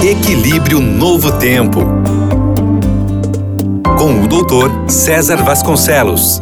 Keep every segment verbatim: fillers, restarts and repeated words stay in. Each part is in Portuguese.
Equilíbrio Novo Tempo, com o doutor César Vasconcelos.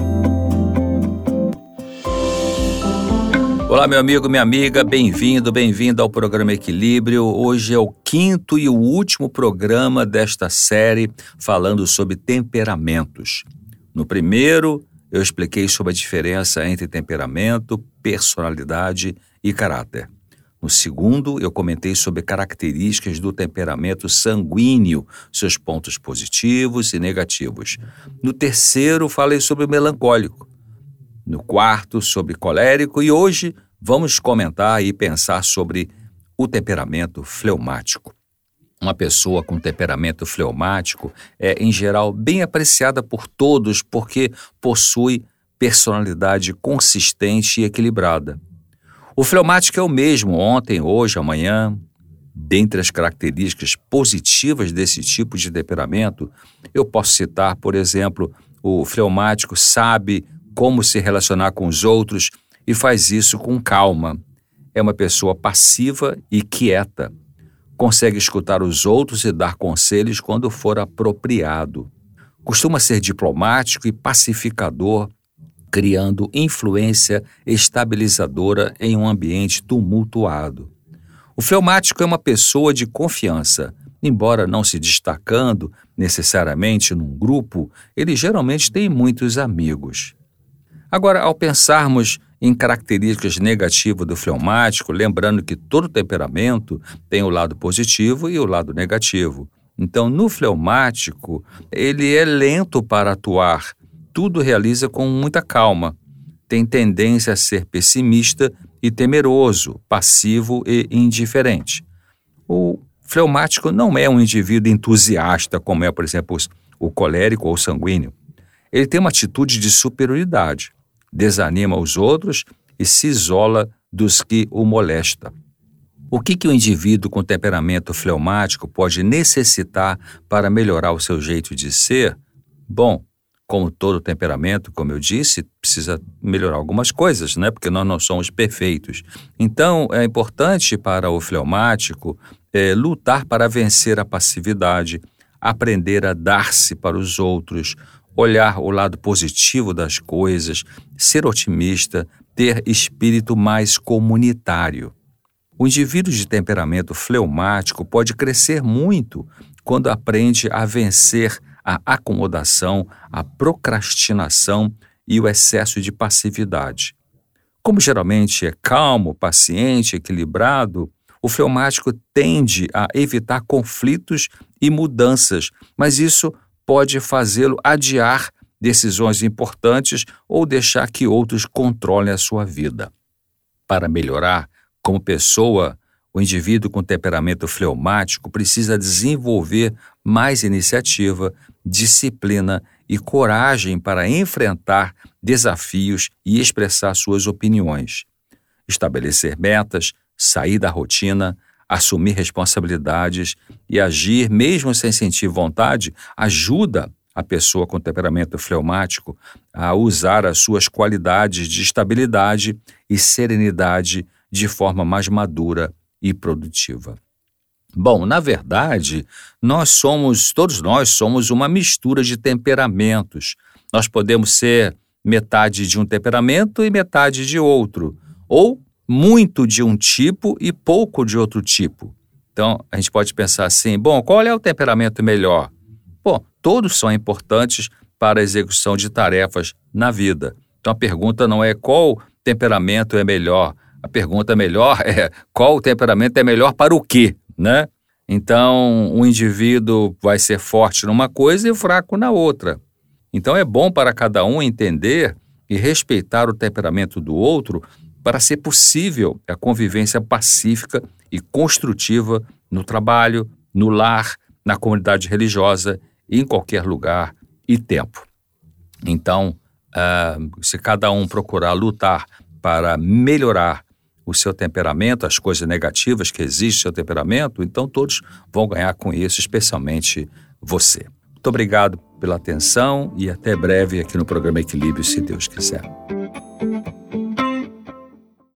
Olá, meu amigo, minha amiga, bem-vindo, bem-vinda ao programa Equilíbrio. Hoje é o quinto e o último programa desta série falando sobre temperamentos. No primeiro, eu expliquei sobre a diferença entre temperamento, personalidade e caráter. No segundo, eu comentei sobre características do temperamento sanguíneo, seus pontos positivos e negativos. No terceiro, falei sobre o melancólico. No quarto, sobre colérico. E hoje vamos comentar e pensar sobre o temperamento fleumático. Uma pessoa com temperamento fleumático é, em geral, bem apreciada por todos porque possui personalidade consistente e equilibrada. O fleumático é o mesmo ontem, hoje, amanhã. Dentre as características positivas desse tipo de temperamento, eu posso citar, por exemplo, o fleumático sabe como se relacionar com os outros e faz isso com calma. É uma pessoa passiva e quieta. Consegue escutar os outros e dar conselhos quando for apropriado. Costuma ser diplomático e pacificador, criando influência estabilizadora em um ambiente tumultuado. O fleumático é uma pessoa de confiança. Embora não se destacando necessariamente num grupo, ele geralmente tem muitos amigos. Agora, ao pensarmos em características negativas do fleumático, lembrando que todo temperamento tem o lado positivo e o lado negativo. Então, no fleumático, ele é lento para atuar, tudo realiza com muita calma. Tem tendência a ser pessimista e temeroso, passivo e indiferente. O fleumático não é um indivíduo entusiasta, como é, por exemplo, o colérico ou o sanguíneo. Ele tem uma atitude de superioridade, desanima os outros e se isola dos que o molestam. O que, que o indivíduo com temperamento fleumático pode necessitar para melhorar o seu jeito de ser? Bom, como todo temperamento, como eu disse, precisa melhorar algumas coisas, né? Porque nós não somos perfeitos. Então, é importante para o fleumático é, lutar para vencer a passividade, aprender a dar-se para os outros, olhar o lado positivo das coisas, ser otimista, ter espírito mais comunitário. O indivíduo de temperamento fleumático pode crescer muito quando aprende a vencer a acomodação, a procrastinação e o excesso de passividade. Como geralmente é calmo, paciente, equilibrado, o fleumático tende a evitar conflitos e mudanças, mas isso pode fazê-lo adiar decisões importantes ou deixar que outros controlem a sua vida. Para melhorar como pessoa, o indivíduo com temperamento fleumático precisa desenvolver mais iniciativa, disciplina e coragem para enfrentar desafios e expressar suas opiniões. Estabelecer metas, sair da rotina, assumir responsabilidades e agir mesmo sem sentir vontade ajuda a pessoa com temperamento fleumático a usar as suas qualidades de estabilidade e serenidade de forma mais madura e produtiva. Bom, na verdade, nós somos, todos nós somos uma mistura de temperamentos. Nós podemos ser metade de um temperamento e metade de outro, ou muito de um tipo e pouco de outro tipo. Então, a gente pode pensar assim, bom, qual é o temperamento melhor? Bom, todos são importantes para a execução de tarefas na vida. Então, a pergunta não é qual temperamento é melhor, a pergunta melhor é qual temperamento é melhor para o quê, né? Então, um indivíduo vai ser forte numa coisa e fraco na outra. Então, é bom para cada um entender e respeitar o temperamento do outro para ser possível a convivência pacífica e construtiva no trabalho, no lar, na comunidade religiosa, em qualquer lugar e tempo. Então, uh, se cada um procurar lutar para melhorar o seu temperamento, as coisas negativas que existem no seu temperamento, então todos vão ganhar com isso, especialmente você. Muito obrigado pela atenção e até breve aqui no programa Equilíbrio, se Deus quiser.